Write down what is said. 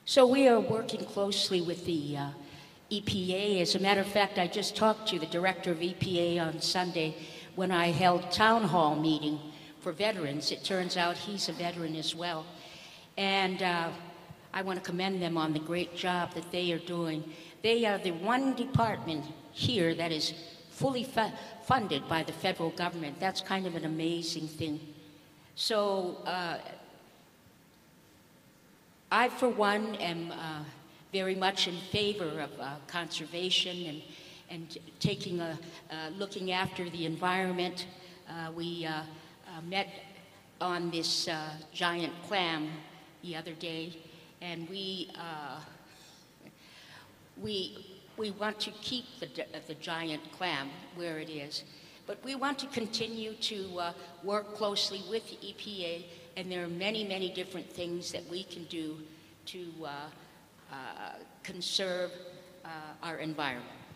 So we are working closely with the EPA. As a matter of fact, I just talked to the director of EPA on Sunday when I held town hall meeting for veterans. It turns out he's a veteran as well. And I want to commend them on the great job that they are doing. They are the one department here that is fully funded by the federal government. That's kind of an amazing thing. So I, for one, am very much in favor of conservation and taking looking after the environment. We met on this giant clam the other day, and we want to keep the giant clam where it is, but we want to continue to work closely with the EPA, and there are many, many different things that we can do to conserve our environment.